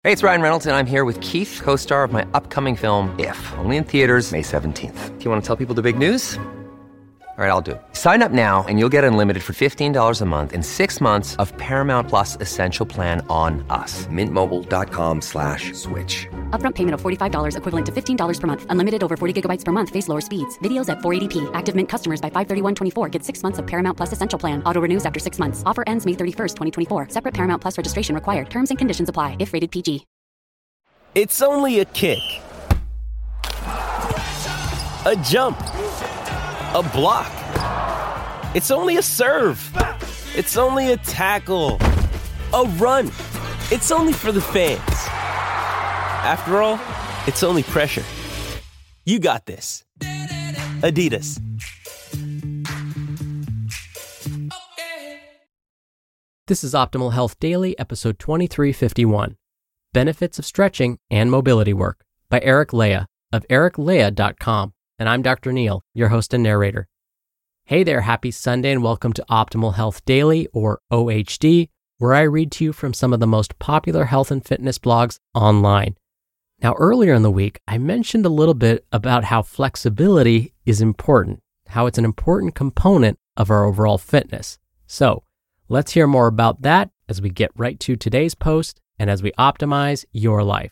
Hey, it's Ryan Reynolds, and I'm here with Keith, co-star of my upcoming film, If, only in theaters May 17th. Do you want to tell people the big news? All right, I'll do it. Sign up now and you'll get unlimited for $15 a month and 6 months of Paramount Plus Essential Plan on us. MintMobile.com/switch. Upfront payment of $45 equivalent to $15 per month. Unlimited over 40 gigabytes per month. Face lower speeds. Videos at 480p. Active Mint customers by 531.24 get 6 months of Paramount Plus Essential Plan. Auto renews after 6 months. Offer ends May 31st, 2024. Separate Paramount Plus registration required. Terms and conditions apply if rated PG. It's only a kick. A jump. A block. It's only a serve. It's only a tackle. A run. It's only for the fans. After all, it's only pressure. You got this. Adidas. This is Optimal Health Daily, episode 2351, Benefits of Stretching and Mobility Work by Eric Lea of ericlea.com. And I'm Dr. Neil, your host and narrator. Hey there, happy Sunday and welcome to Optimal Health Daily, or OHD, where I read to you from some of the most popular health and fitness blogs online. Now, earlier in the week, I mentioned a little bit about how flexibility is important, how it's an important component of our overall fitness. So, let's hear more about that as we get right to today's post and as we optimize your life.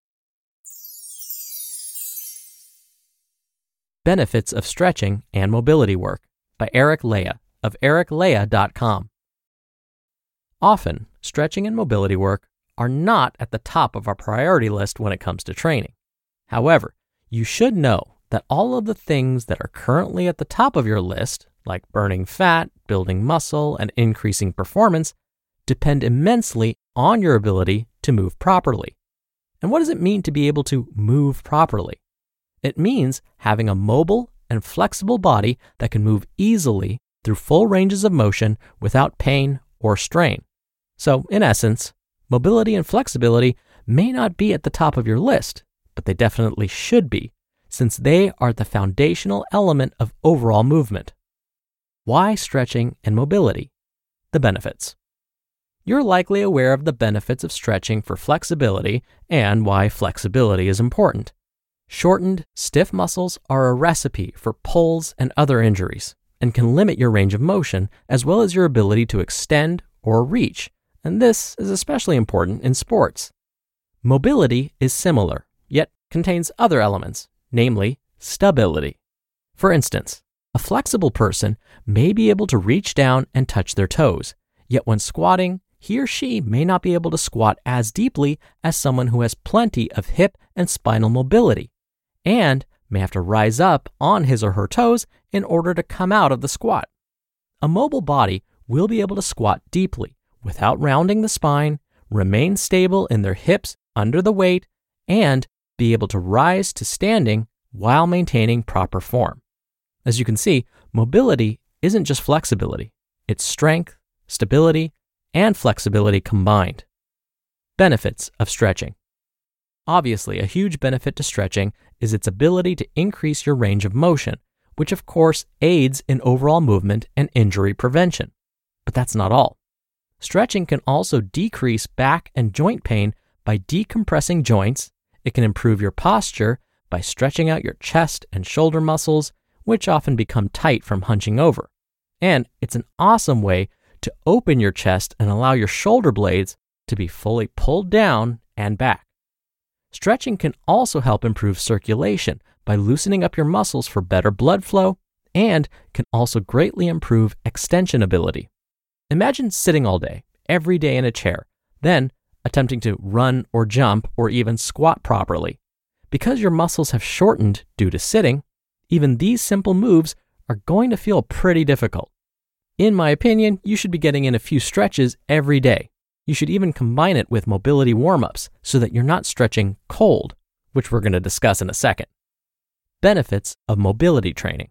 Benefits of Stretching and Mobility Work by Eric Lea of ericlea.com. Often, stretching and mobility work are not at the top of our priority list when it comes to training. However, you should know that all of the things that are currently at the top of your list, like burning fat, building muscle, and increasing performance, depend immensely on your ability to move properly. And what does it mean to be able to move properly? It means having a mobile and flexible body that can move easily through full ranges of motion without pain or strain. So, in essence, mobility and flexibility may not be at the top of your list, but they definitely should be, since they are the foundational element of overall movement. Why stretching and mobility? The benefits. You're likely aware of the benefits of stretching for flexibility and why flexibility is important. Shortened, stiff muscles are a recipe for pulls and other injuries and can limit your range of motion as well as your ability to extend or reach, and this is especially important in sports. Mobility is similar, yet contains other elements, namely stability. For instance, a flexible person may be able to reach down and touch their toes, yet when squatting, he or she may not be able to squat as deeply as someone who has plenty of hip and spinal mobility, and may have to rise up on his or her toes in order to come out of the squat. A mobile body will be able to squat deeply without rounding the spine, remain stable in their hips under the weight, and be able to rise to standing while maintaining proper form. As you can see, mobility isn't just flexibility. It's strength, stability, and flexibility combined. Benefits of stretching. Obviously, a huge benefit to stretching is its ability to increase your range of motion, which of course aids in overall movement and injury prevention. But that's not all. Stretching can also decrease back and joint pain by decompressing joints. It can improve your posture by stretching out your chest and shoulder muscles, which often become tight from hunching over. And it's an awesome way to open your chest and allow your shoulder blades to be fully pulled down and back. Stretching can also help improve circulation by loosening up your muscles for better blood flow and can also greatly improve extension ability. Imagine sitting all day, every day in a chair, then attempting to run or jump or even squat properly. Because your muscles have shortened due to sitting, even these simple moves are going to feel pretty difficult. In my opinion, you should be getting in a few stretches every day. You should even combine it with mobility warm-ups so that you're not stretching cold, which we're going to discuss in a second. Benefits of mobility training.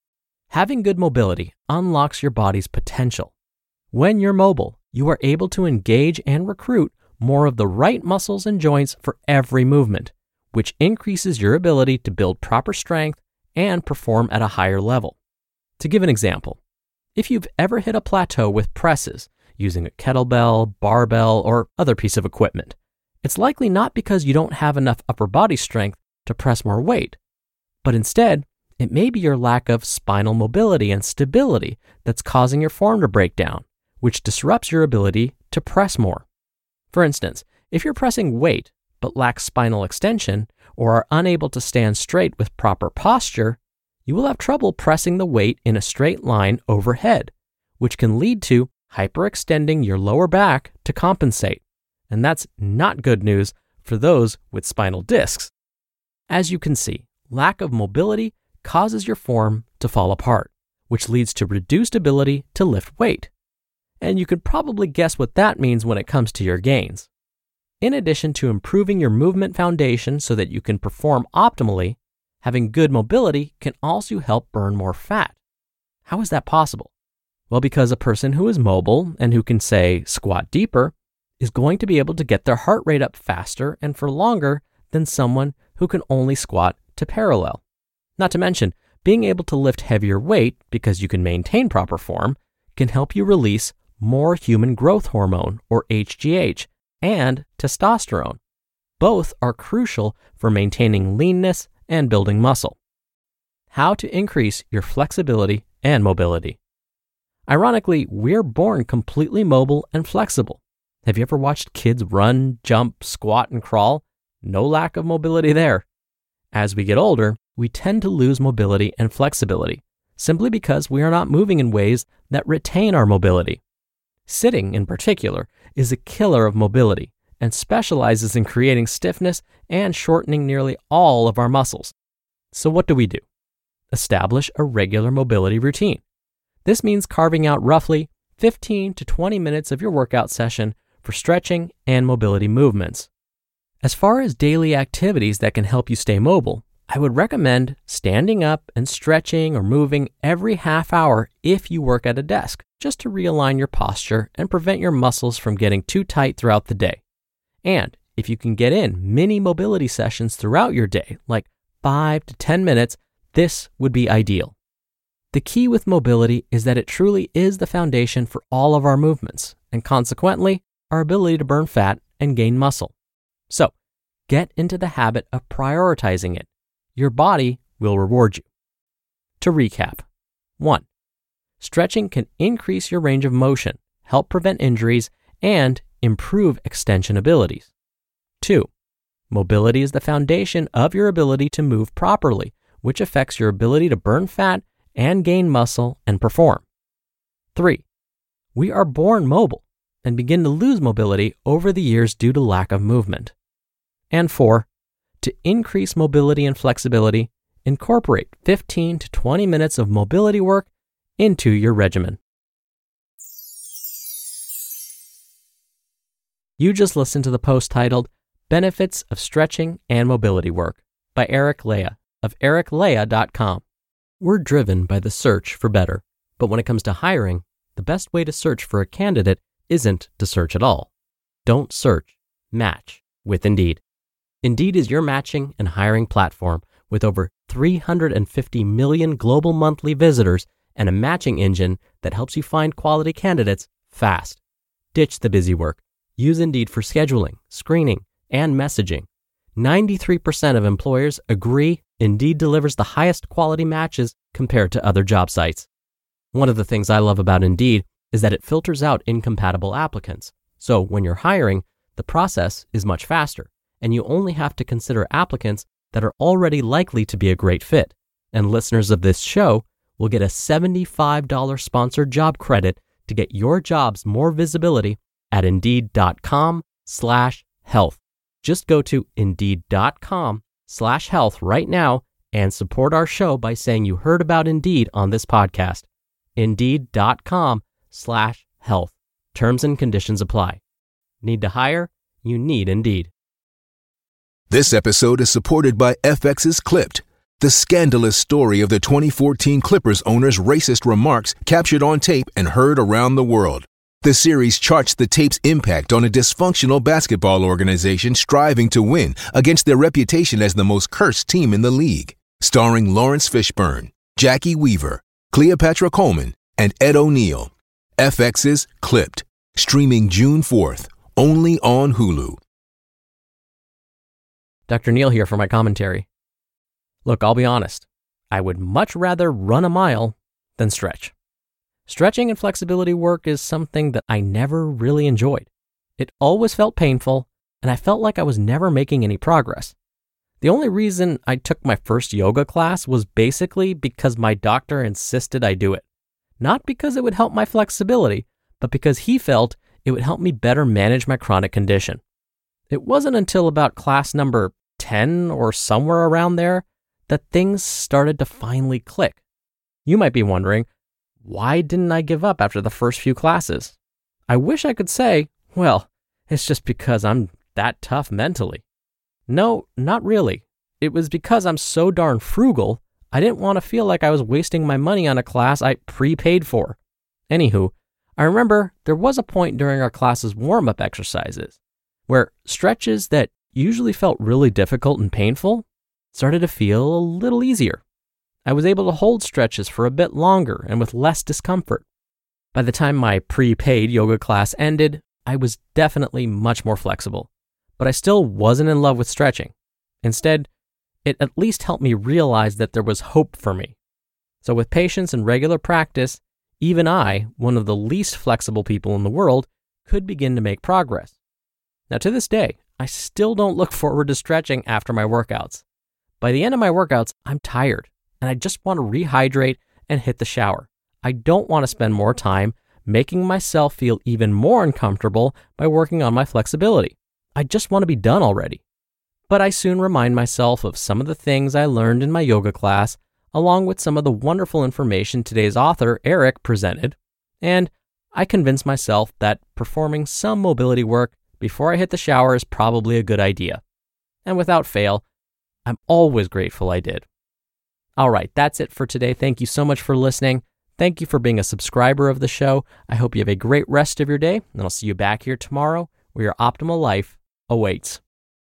Having good mobility unlocks your body's potential. When you're mobile, you are able to engage and recruit more of the right muscles and joints for every movement, which increases your ability to build proper strength and perform at a higher level. To give an example, if you've ever hit a plateau with presses using a kettlebell, barbell, or other piece of equipment, it's likely not because you don't have enough upper body strength to press more weight, but instead, it may be your lack of spinal mobility and stability that's causing your form to break down, which disrupts your ability to press more. For instance, if you're pressing weight but lack spinal extension or are unable to stand straight with proper posture, you will have trouble pressing the weight in a straight line overhead, which can lead to hyperextending your lower back to compensate. And that's not good news for those with spinal discs. As you can see, lack of mobility causes your form to fall apart, which leads to reduced ability to lift weight. And you could probably guess what that means when it comes to your gains. In addition to improving your movement foundation so that you can perform optimally, having good mobility can also help burn more fat. How is that possible? Well, because a person who is mobile and who can, say, squat deeper is going to be able to get their heart rate up faster and for longer than someone who can only squat to parallel. Not to mention, being able to lift heavier weight because you can maintain proper form can help you release more human growth hormone, or HGH, and testosterone. Both are crucial for maintaining leanness and building muscle. How to increase your flexibility and mobility. Ironically, we're born completely mobile and flexible. Have you ever watched kids run, jump, squat, and crawl? No lack of mobility there. As we get older, we tend to lose mobility and flexibility, simply because we are not moving in ways that retain our mobility. Sitting, in particular, is a killer of mobility and specializes in creating stiffness and shortening nearly all of our muscles. So what do? Establish a regular mobility routine. This means carving out roughly 15 to 20 minutes of your workout session for stretching and mobility movements. As far as daily activities that can help you stay mobile, I would recommend standing up and stretching or moving every half hour if you work at a desk, just to realign your posture and prevent your muscles from getting too tight throughout the day. And if you can get in mini mobility sessions throughout your day, like 5 to 10 minutes, this would be ideal. The key with mobility is that it truly is the foundation for all of our movements, and consequently, our ability to burn fat and gain muscle. So, get into the habit of prioritizing it. Your body will reward you. To recap, 1. Stretching can increase your range of motion, help prevent injuries, and improve extension abilities. 2. Mobility is the foundation of your ability to move properly, which affects your ability to burn fat and gain muscle and perform. 3. We are born mobile and begin to lose mobility over the years due to lack of movement. And 4. To increase mobility and flexibility, incorporate 15 to 20 minutes of mobility work into your regimen. You just listened to the post titled Benefits of Stretching and Mobility Work by Eric Lea of ericlea.com. We're driven by the search for better, but when it comes to hiring, the best way to search for a candidate isn't to search at all. Don't search, match with Indeed. Indeed is your matching and hiring platform with over 350 million global monthly visitors and a matching engine that helps you find quality candidates fast. Ditch the busy work. Use Indeed for scheduling, screening, and messaging. 93% of employers agree Indeed delivers the highest quality matches compared to other job sites. One of the things I love about Indeed is that it filters out incompatible applicants. So when you're hiring, the process is much faster, and you only have to consider applicants that are already likely to be a great fit. And listeners of this show will get a $75 sponsored job credit to get your jobs more visibility at Indeed.com/health. Just go to Indeed.com/health right now and support our show by saying you heard about Indeed on this podcast. Indeed.com/health. Terms and conditions apply. Need to hire? You need Indeed. This episode is supported by FX's Clipped, the scandalous story of the 2014 Clippers owner's racist remarks captured on tape and heard around the world. The series charts the tape's impact on a dysfunctional basketball organization striving to win against their reputation as the most cursed team in the league. Starring Lawrence Fishburne, Jackie Weaver, Cleopatra Coleman, and Ed O'Neill. FX's Clipped, streaming June 4th, only on Hulu. Dr. Neal here for my commentary. Look, I'll be honest. I would much rather run a mile than stretch. Stretching and flexibility work is something that I never really enjoyed. It always felt painful, and I felt like I was never making any progress. The only reason I took my first yoga class was basically because my doctor insisted I do it. Not because it would help my flexibility, but because he felt it would help me better manage my chronic condition. It wasn't until about class number 10 or somewhere around there that things started to finally click. You might be wondering, why didn't I give up after the first few classes? I wish I could say, well, it's just because I'm that tough mentally. No, not really. It was because I'm so darn frugal, I didn't want to feel like I was wasting my money on a class I prepaid for. Anywho, I remember there was a point during our class's warm-up exercises where stretches that usually felt really difficult and painful started to feel a little easier. I was able to hold stretches for a bit longer and with less discomfort. By the time my prepaid yoga class ended, I was definitely much more flexible, but I still wasn't in love with stretching. Instead, it at least helped me realize that there was hope for me. So with patience and regular practice, even I, one of the least flexible people in the world, could begin to make progress. Now to this day, I still don't look forward to stretching after my workouts. By the end of my workouts, I'm tired, and I just want to rehydrate and hit the shower. I don't want to spend more time making myself feel even more uncomfortable by working on my flexibility. I just want to be done already. But I soon remind myself of some of the things I learned in my yoga class, along with some of the wonderful information today's author, Eric, presented, and I convince myself that performing some mobility work before I hit the shower is probably a good idea. And without fail, I'm always grateful I did. All right, that's it for today. Thank you so much for listening. Thank you for being a subscriber of the show. I hope you have a great rest of your day, and I'll see you back here tomorrow where your optimal life awaits.